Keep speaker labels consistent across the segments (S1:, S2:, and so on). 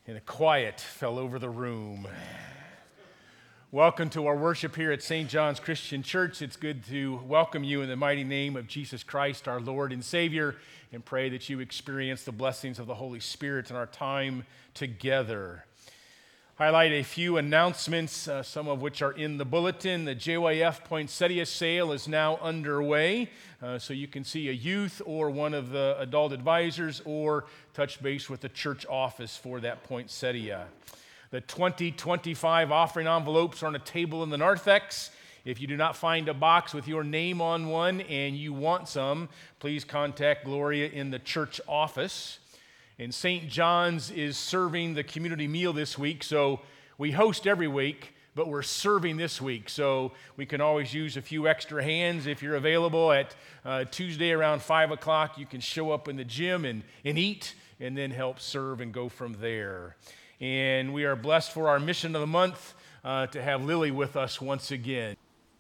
S1: and a quiet fell over the room. Welcome to our worship here at St. John's Christian Church. It's good to welcome you in the mighty name of Jesus Christ, our Lord and Savior, and pray that you experience the blessings of the Holy Spirit in our time together. Highlight a few announcements, some of which are in the bulletin. The JYF Poinsettia sale is now underway, so you can see a youth or one of the adult advisors or touch base with the church office for that poinsettia. The 2025 offering envelopes are on a table in the narthex. If you do not find a box with your name on one and you want some, please contact Gloria in the church office. And St. John's is serving the community meal this week, so we host every week, but we're serving this week, so we can always use a few extra hands. If you're available at Tuesday around 5 o'clock, you can show up in the gym and eat, and then help serve and go from there. And we are blessed for our mission of the month to have Lily with us once again.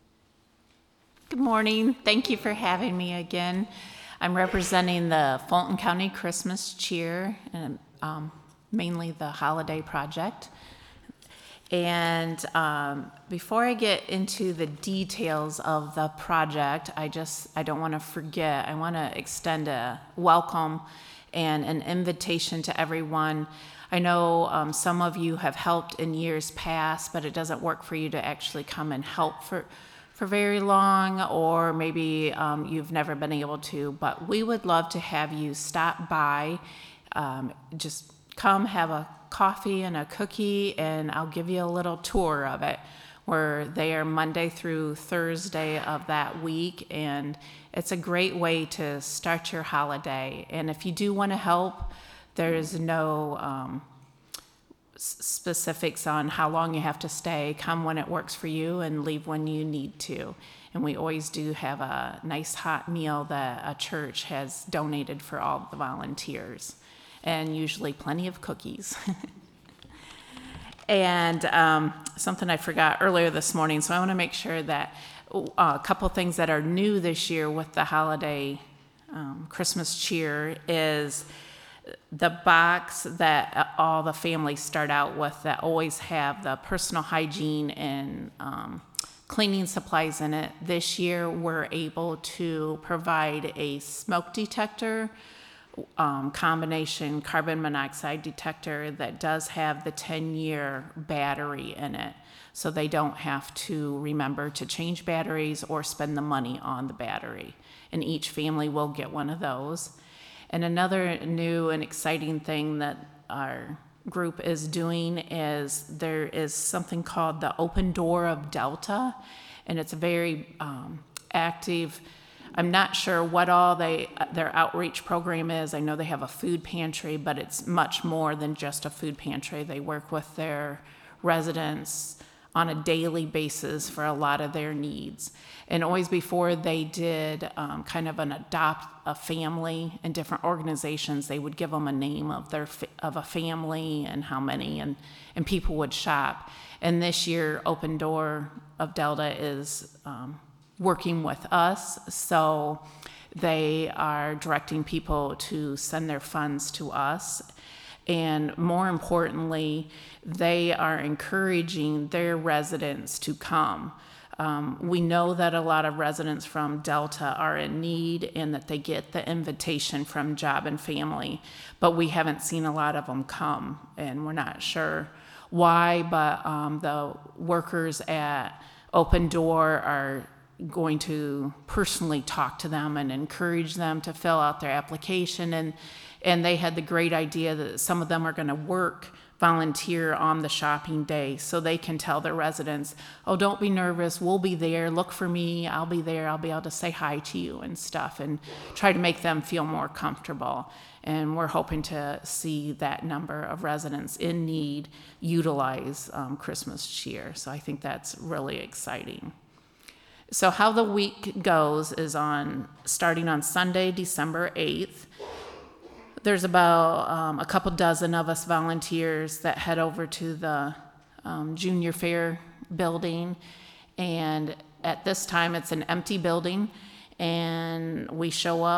S2: Good morning. Thank you for having me again. I'm representing the Fulton County Christmas Cheer, and mainly the Holiday Project. And before I get into the details of the project, I don't want to forget, I want to extend a welcome and an invitation to everyone. I know some of you have helped in years past, but it doesn't work for you to actually come and help for very long, or maybe you've never been able to, but we would love to have you stop by. Just come have a coffee and a cookie, and I'll give you a little tour of it. We're there Monday through Thursday of that week, and it's a great way to start your holiday. And if you do want to help, there's no specifics on how long you have to stay. Come when it works for you and leave when you need to. And we always do have a nice hot meal that a church has donated for all the volunteers, and usually plenty of cookies. And something I forgot earlier this morning, so I want to make sure that a couple things that are new this year with the holiday Christmas cheer is the box that all the families start out with that always have the personal hygiene and cleaning supplies in it. This year, we're able to provide a smoke detector, combination carbon monoxide detector that does have the 10-year battery in it. So they don't have to remember to change batteries or spend the money on the battery. And each family will get one of those. And another new and exciting thing that our group is doing is there is something called the Open Door of Delta, and it's a very active. I'm not sure what all their outreach program is. I know they have a food pantry, but it's much more than just a food pantry. They work with their residents on a daily basis for a lot of their needs. And always before they did kind of an adopt a family in different organizations, they would give them a name of a family and how many, and people would shop. And this year, Open Door of Delta is working with us, so they are directing people to send their funds to us. And more importantly, they are encouraging their residents to come. We know that a lot of residents from Delta are in need and that they get the invitation from Job and Family, but we haven't seen a lot of them come, and we're not sure why, but the workers at Open Door are going to personally talk to them and encourage them to fill out their application, and they had the great idea that some of them are going to volunteer on the shopping day, so they can tell their residents, oh, don't be nervous, we'll be there, look for me, I'll be there, I'll be able to say hi to you and stuff, and try to make them feel more comfortable. And we're hoping to see that number of residents in need utilize Christmas cheer. So I think that's really exciting. So how the week goes is starting on Sunday, December 8th. There's about a couple dozen of us volunteers that head over to the junior fair building, and at this time it's an empty building, and we show up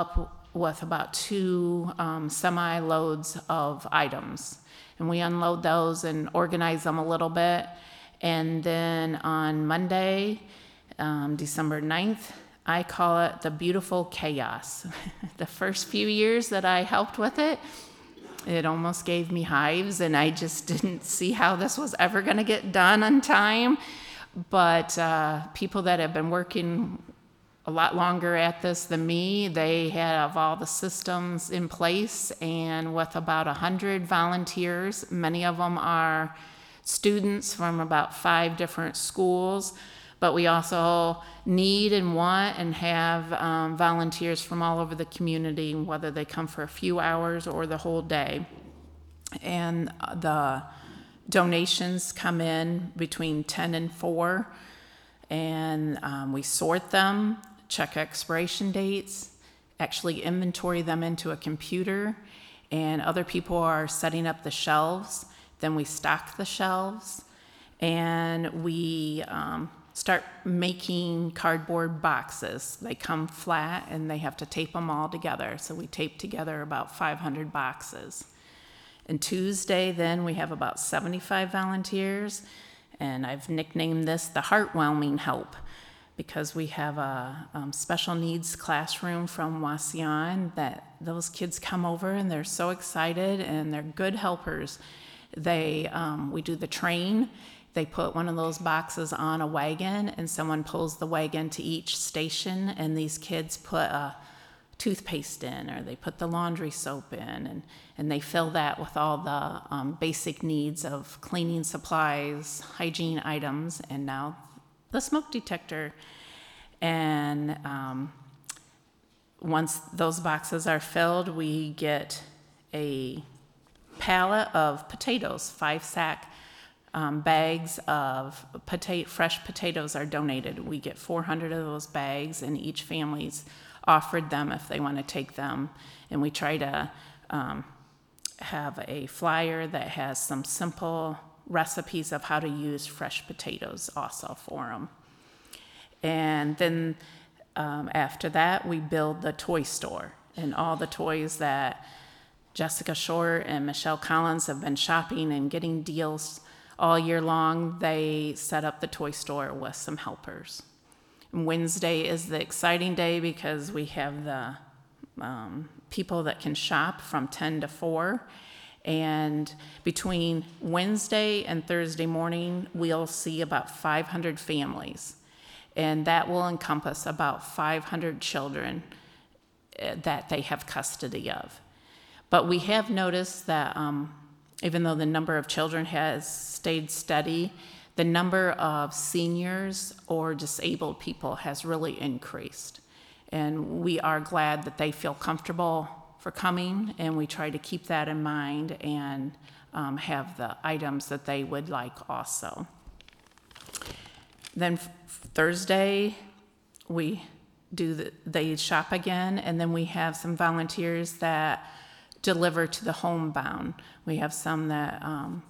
S2: with about 2 semi-loads of items. And we unload those and organize them a little bit. And then on Monday, December 9th, I call it the beautiful chaos. The first few years that I helped with it, it almost gave me hives, and I just didn't see how this was ever going to get done on time. But people that have been working a lot longer at this than me, they have all the systems in place, and with about 100 volunteers, many of them are students from about 5 different schools, but we also need and want and have volunteers from all over the community, whether they come for a few hours or the whole day. And the donations come in between 10 and 4, and we sort them, check expiration dates, actually inventory them into a computer, and other people are setting up the shelves. Then we stock the shelves, and we start making cardboard boxes. They come flat, and they have to tape them all together. So we tape together about 500 boxes. And Tuesday, then, we have about 75 volunteers, and I've nicknamed this the Heartwhelming Help, because we have a special needs classroom from Wauseon that those kids come over, and they're so excited, and they're good helpers. We do the train. They put one of those boxes on a wagon, and someone pulls the wagon to each station, and these kids put a toothpaste in, or they put the laundry soap in, and they fill that with all the basic needs of cleaning supplies, hygiene items, and now the smoke detector. And once those boxes are filled, we get a pallet of potatoes. 5-sack bags of fresh potatoes are donated. We get 400 of those bags, and each family's offered them if they want to take them. And we try to have a flyer that has some simple recipes of how to use fresh potatoes also for them. And then after that, we build the toy store, and all the toys that Jessica Short and Michelle Collins have been shopping and getting deals all year long, they set up the toy store with some helpers. And Wednesday is the exciting day because we have the people that can shop from 10 to 4. And between Wednesday and Thursday morning, we'll see about 500 families. And that will encompass about 500 children that they have custody of. But we have noticed that even though the number of children has stayed steady, the number of seniors or disabled people has really increased. And we are glad that they feel comfortable for coming, and we try to keep that in mind and have the items that they would like also. Then Thursday, they shop again, and then we have some volunteers that deliver to the homebound. We have some that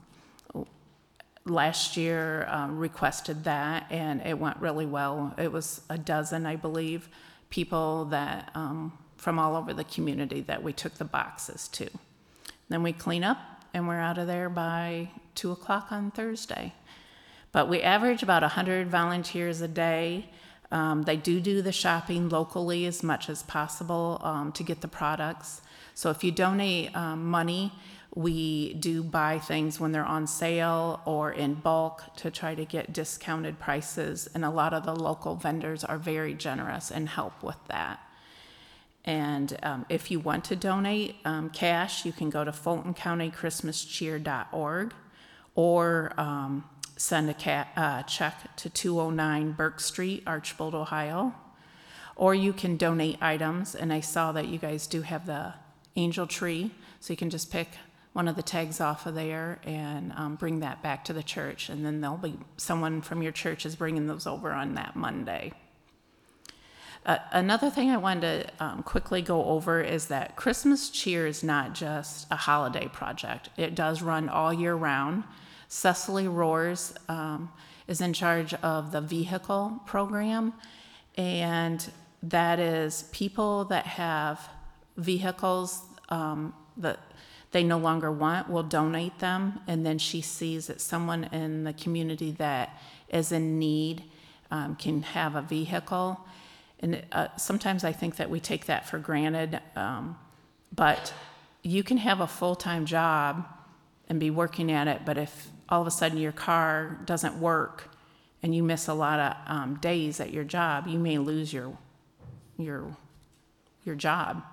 S2: last year requested that, and it went really well. It was a dozen, I believe, people that from all over the community that we took the boxes to. Then we clean up, and we're out of there by 2 o'clock on Thursday. But we average about 100 volunteers a day. They do the shopping locally as much as possible to get the products. So if you donate money, we do buy things when they're on sale or in bulk to try to get discounted prices. And a lot of the local vendors are very generous and help with that. And if you want to donate cash, you can go to FultonCountyChristmasCheer.org or send a check to 209 Burke Street, Archbold, Ohio. Or you can donate items, and I saw that you guys do have the angel tree, so you can just pick one of the tags off of there and bring that back to the church, and then there'll be someone from your church is bringing those over on that Monday. Another thing I wanted to quickly go over is that Christmas Cheer is not just a holiday project. It does run all year round. Cecily Roars is in charge of the vehicle program, and that is people that have vehicles that they no longer want, we'll donate them, and then she sees that someone in the community that is in need can have a vehicle. And sometimes I think that we take that for granted, but you can have a full-time job and be working at it, but if all of a sudden your car doesn't work and you miss a lot of days at your job, you may lose your job.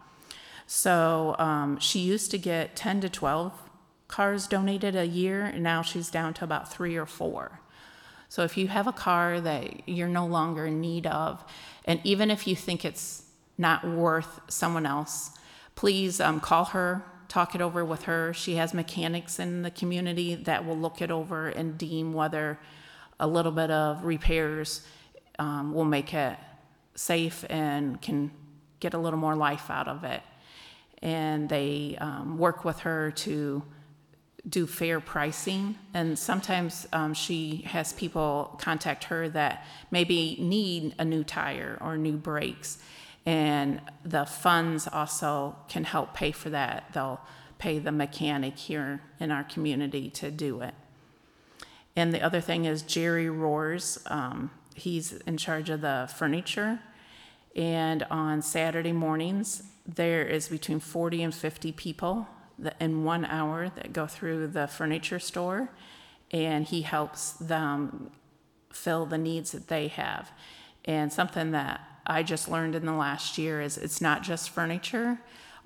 S2: So she used to get 10 to 12 cars donated a year, and now she's down to about 3 or 4. So if you have a car that you're no longer in need of, and even if you think it's not worth someone else, please call her, talk it over with her. She has mechanics in the community that will look it over and deem whether a little bit of repairs will make it safe and can get a little more life out of it. And they work with her to do fair pricing. And sometimes she has people contact her that maybe need a new tire or new brakes. And the funds also can help pay for that. They'll pay the mechanic here in our community to do it. And the other thing is Jerry Roars. He's in charge of the furniture. And on Saturday mornings, there is between 40 and 50 people in 1 hour that go through the furniture store, and he helps them fill the needs that they have. And something that I just learned in the last year is it's not just furniture.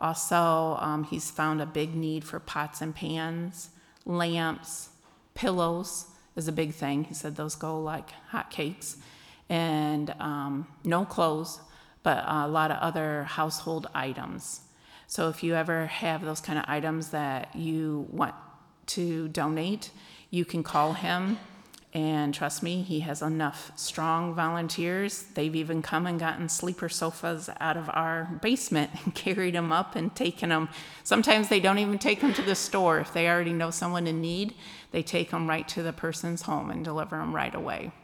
S2: Also, he's found a big need for pots and pans, lamps, pillows is a big thing. He said those go like hotcakes. And no clothes, but a lot of other household items. So if you ever have those kind of items that you want to donate, you can call him. And trust me, he has enough strong volunteers. They've even come and gotten sleeper sofas out of our basement and carried them up and taken them. Sometimes they don't even take them to the store. If they already know someone in need, they take them right to the person's home and deliver them right away.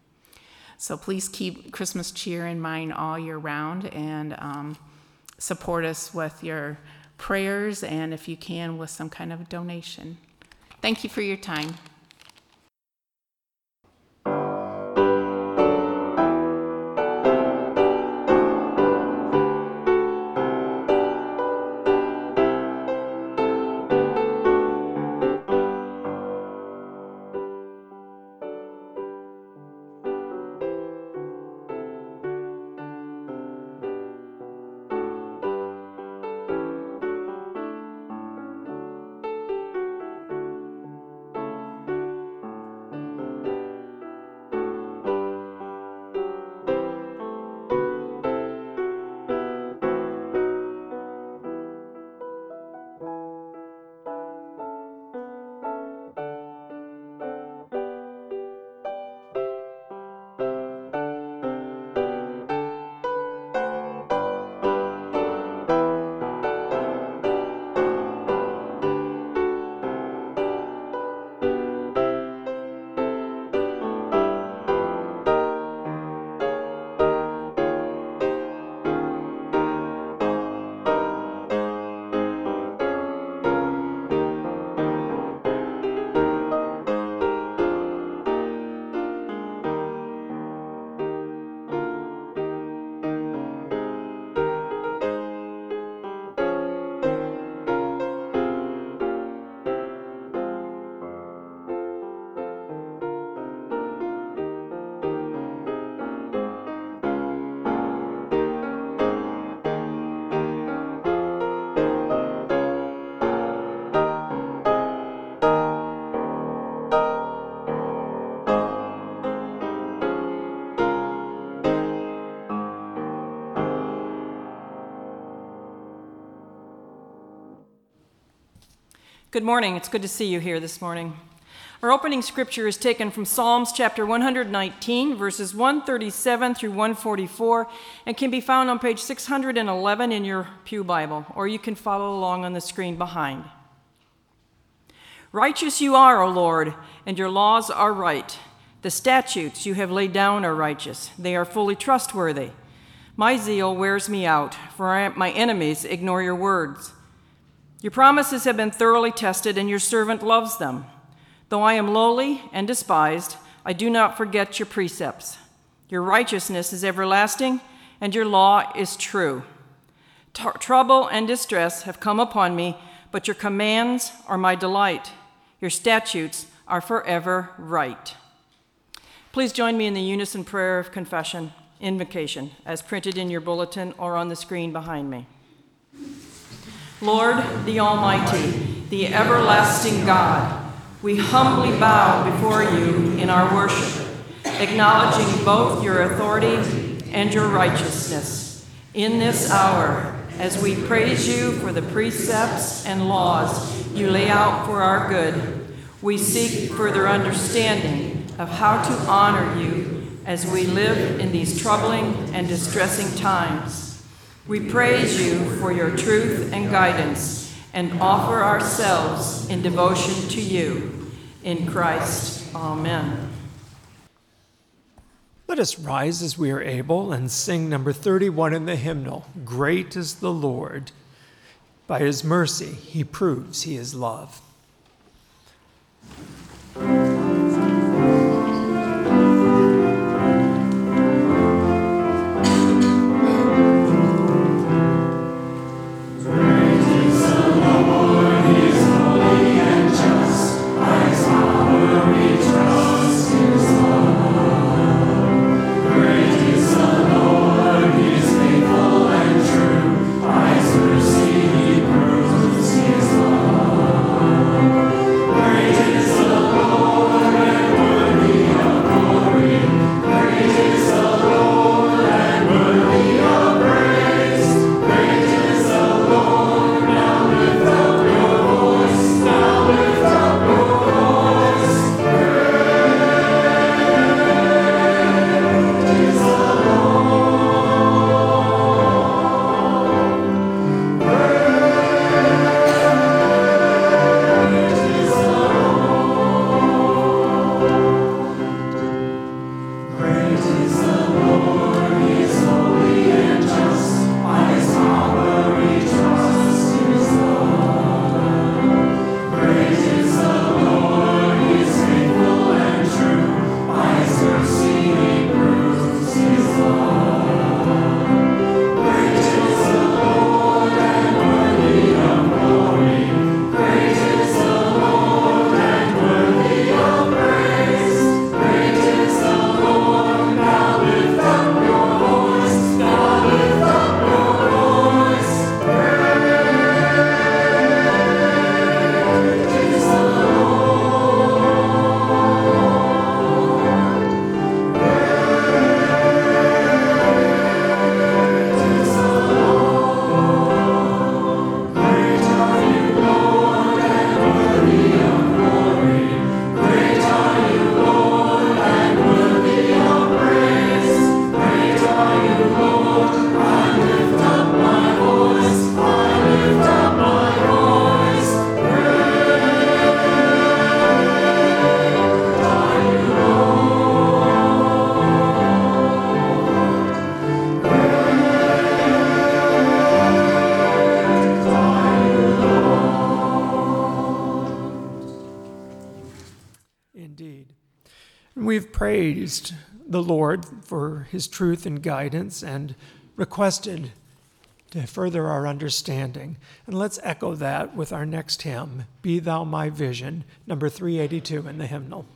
S2: So please keep Christmas cheer in mind all year round, and support us with your prayers, and if you can, with some kind of donation. Thank you for your time.
S3: Good morning. It's good to see you here this morning. Our opening scripture is taken from Psalms chapter 119, verses 137 through 144, and can be found on page 611 in your Pew Bible, or you can follow along on the screen behind. Righteous you are, O Lord, and your laws are right. The statutes you have laid down are righteous. They are fully trustworthy. My zeal wears me out, for my enemies ignore your words. Your promises have been thoroughly tested, and your servant loves them. Though I am lowly and despised, I do not forget your precepts. Your righteousness is everlasting, and your law is true. Trouble and distress have come upon me, but your commands are my delight. Your statutes are forever right. Please join me in the unison prayer of confession, invocation, as printed in your bulletin or on the screen behind me. Lord, the Almighty, the everlasting God, we humbly bow before you in our worship, acknowledging both your authority and your righteousness. In this hour, as we praise you for the precepts and laws you lay out for our good, we seek further understanding of how to honor you as we live in these troubling and distressing times. We praise you for your truth and guidance and offer ourselves in devotion to you. In Christ, amen.
S4: Let us rise as we are able and sing number 31 in the hymnal, Great is the Lord. By his mercy, he proves he is love. We've praised the Lord for his truth and guidance and requested to further our understanding. And let's echo that with our next hymn, Be Thou My Vision, number 382 in the hymnal.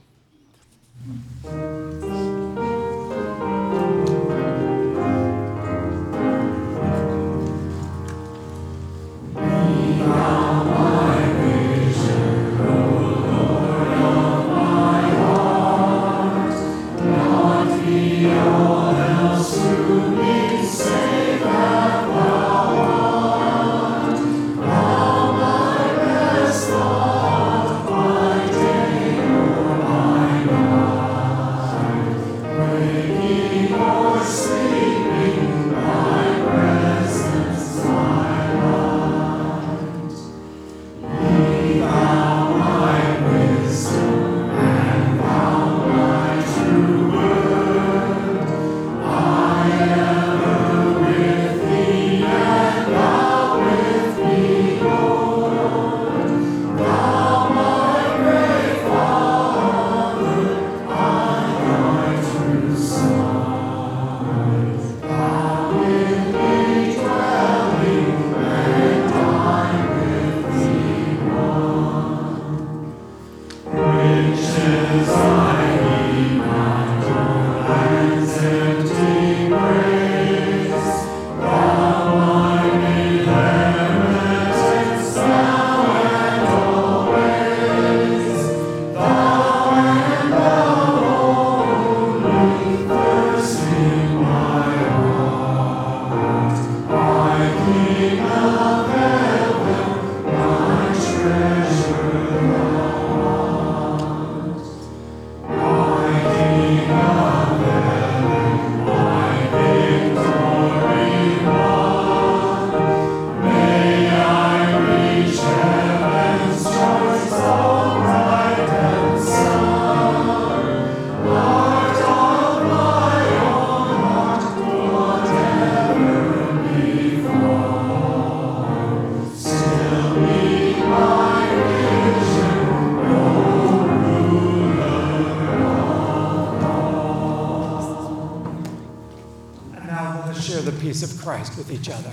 S4: peace of Christ with each other.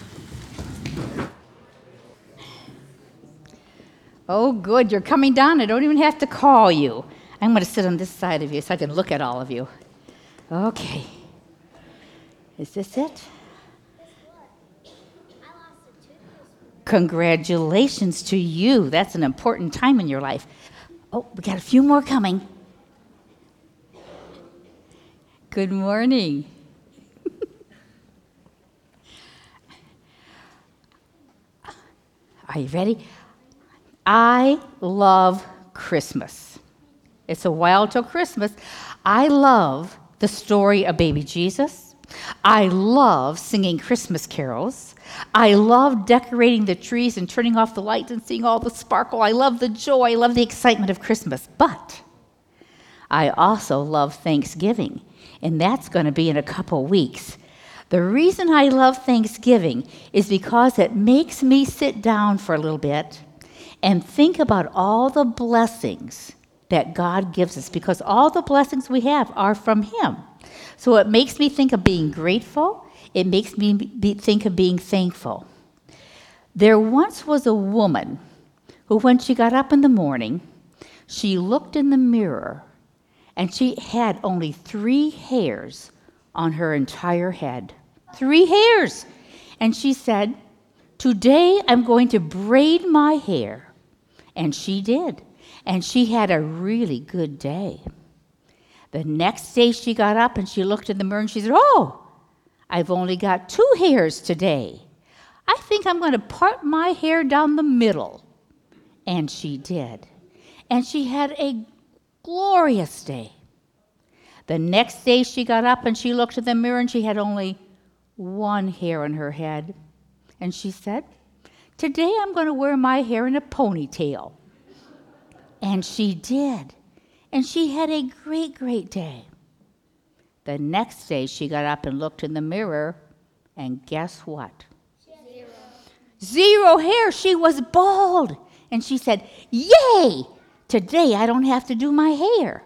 S5: Oh, good. You're coming down. I don't even have to call you. I'm going to sit on this side of you so I can look at all of you. Okay. Is this it? Congratulations to you. That's an important time in your life. Oh, we got a few more coming. Good morning. Are you ready? I love Christmas. It's a while till Christmas. I love the story of baby Jesus. I love singing Christmas carols. I love decorating the trees and turning off the lights and seeing all the sparkle. I love the joy. I love the excitement of Christmas. But I also love Thanksgiving, and that's going to be in a couple weeks. The reason I love Thanksgiving is because it makes me sit down for a little bit and think about all the blessings that God gives us, because all the blessings we have are from Him. So it makes me think of being grateful. It makes me think of being thankful. There once was a woman who, when she got up in the morning, she looked in the mirror and she had only 3 hairs on her entire head. 3 hairs. And she said, "Today I'm going to braid my hair." And she did. And she had a really good day. The next day she got up and she looked in the mirror and she said, "Oh, I've only got 2 hairs today. I think I'm going to part my hair down the middle." And she did. And she had a glorious day. The next day she got up and she looked in the mirror and she had only 1 hair on her head. And she said, "Today I'm going to wear my hair in a ponytail." And she did. And she had a great, great day. The next day she got up and looked in the mirror, and guess what? 0 hair. She was bald. And she said, "Yay! Today I don't have to do my hair."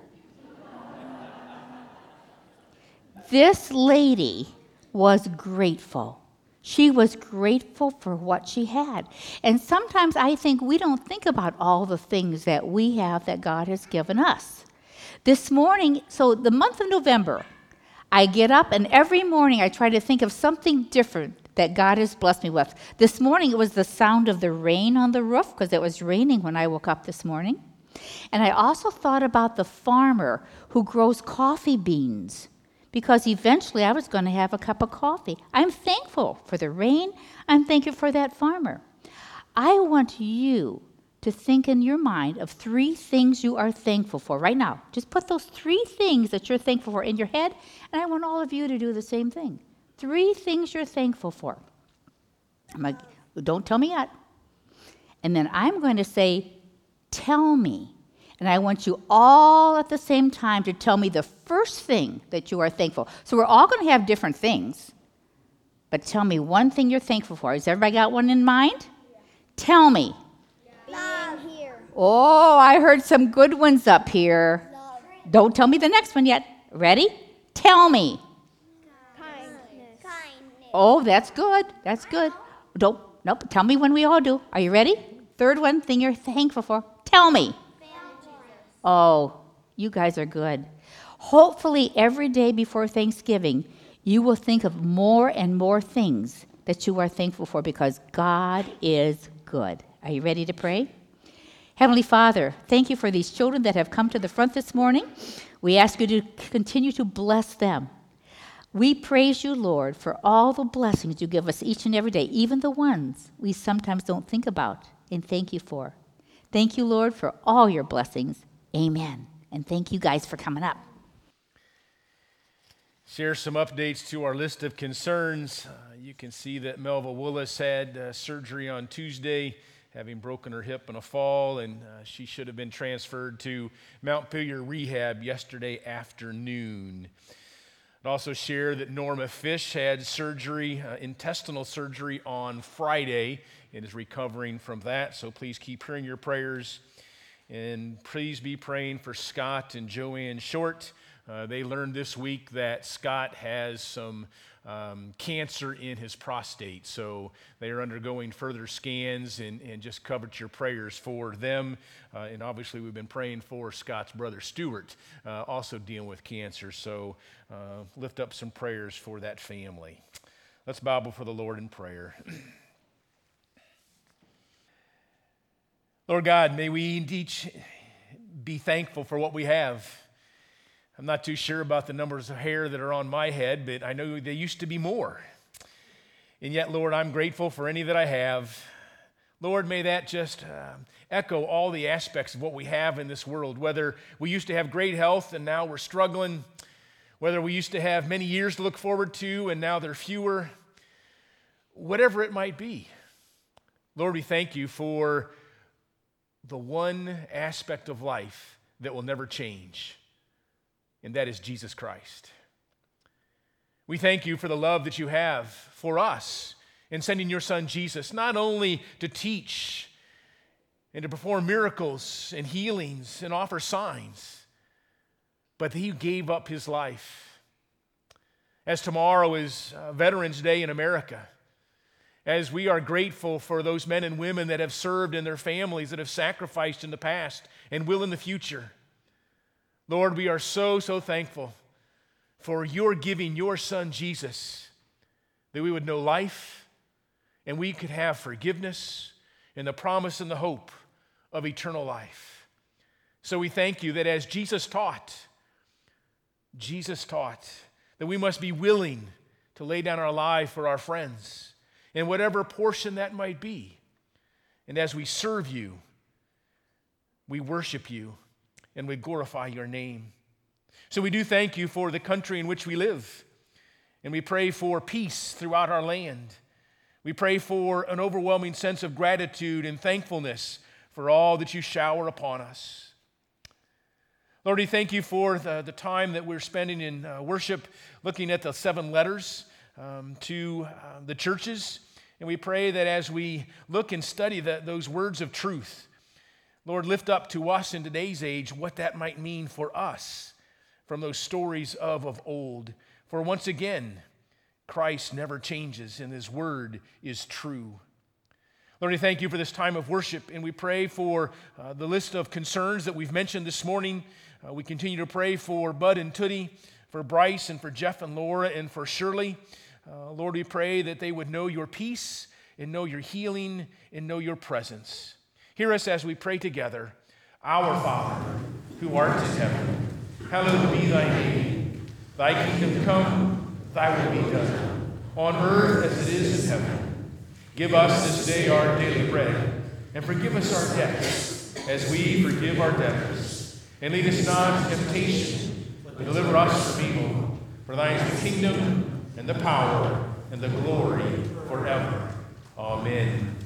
S5: This lady was grateful. She was grateful for what she had. And sometimes I think we don't think about all the things that we have that God has given us. This morning, so the month of November, I get up and every morning I try to think of something different that God has blessed me with. This morning it was the sound of the rain on the roof because it was raining when I woke up this morning. And I also thought about the farmer who grows coffee beans, because eventually I was going to have a cup of coffee. I'm thankful for the rain. I'm thankful for that farmer. I want you to think in your mind of 3 things you are thankful for right now. Just put those 3 things that you're thankful for in your head, and I want all of you to do the same thing. 3 things you're thankful for. Don't tell me yet. And then I'm going to say, "Tell me." And I want you all at the same time to tell me the first thing that you are thankful. So we're all going to have different things. But tell me one thing you're thankful for. Has everybody got one in mind? Yeah. Tell me.
S6: Being here.
S5: Oh, I heard some good ones up here. Love. Don't tell me the next one yet. Ready? Tell me.
S6: Kindness.
S5: Oh, that's good. That's good. Nope. Tell me when we all do. Are you ready? 3rd one thing you're thankful for. Tell me. Oh, you guys are good. Hopefully, every day before Thanksgiving, you will think of more and more things that you are thankful for because God is good. Are you ready to pray? Heavenly Father, thank you for these children that have come to the front this morning. We ask you to continue to bless them. We praise you, Lord, for all the blessings you give us each and every day, even the ones we sometimes don't think about and thank you for. Thank you, Lord, for all your blessings. Amen. And thank you guys for coming up.
S1: Share some updates to our list of concerns. You can see that Melva Willis had surgery on Tuesday, having broken her hip in a fall, and she should have been transferred to Mount Pillar Rehab yesterday afternoon. I'd also share that Norma Fish had surgery, intestinal surgery on Friday, and is recovering from that, so please keep hearing your prayers. And please be praying for Scott and Joanne Short, They learned this week that Scott has some cancer in his prostate, so they are undergoing further scans, and just covered your prayers for them. And obviously we've been praying for Scott's brother Stuart, also dealing with cancer, so lift up some prayers for that family. Let's bow before the Lord in prayer. Lord God, may we each be thankful for what we have. I'm not too sure about the numbers of hair that are on my head, but I know there used to be more. And yet, Lord, I'm grateful for any that I have. Lord, may that just echo all the aspects of what we have in this world, whether we used to have great health and now we're struggling, whether we used to have many years to look forward to and now there are fewer, whatever it might be. Lord, we thank you for the one aspect of life that will never change, and that is Jesus Christ. We thank you for the love that you have for us in sending your son Jesus, not only to teach and to perform miracles and healings and offer signs, but that he gave up his life. As tomorrow is Veterans Day in America, as we are grateful for those men and women that have served and their families that have sacrificed in the past and will in the future. Lord, we are so thankful for your giving your son Jesus, that we would know life and we could have forgiveness and the promise and the hope of eternal life. So we thank you that as Jesus taught that we must be willing to lay down our life for our friends, in whatever portion that might be. And as we serve you, we worship you, and we glorify your name. So we do thank you for the country in which we live, and we pray for peace throughout our land. We pray for an overwhelming sense of gratitude and thankfulness for all that you shower upon us. Lord, we thank you for the time that we're spending in worship, looking at the 7 letters to the churches. And we pray that as we look and study those words of truth, Lord, lift up to us in today's age what that might mean for us from those stories of old. For once again, Christ never changes and his word is true. Lord, we thank you for this time of worship, and we pray for the list of concerns that we've mentioned this morning. We continue to pray for Bud and Tootie, for Bryce and for Jeff and Laura and for Shirley. Lord, we pray that they would know your peace and know your healing and know your presence. Hear us as we pray together. Our Father, who art in heaven, hallowed be thy name. Thy kingdom come, thy will be done, on earth as it is in heaven. Give us this day our daily bread, and forgive us our debts, as we forgive our debtors. And lead us not into temptation, but deliver us from evil. For thine is the kingdom, and the power, and the glory forever. Amen.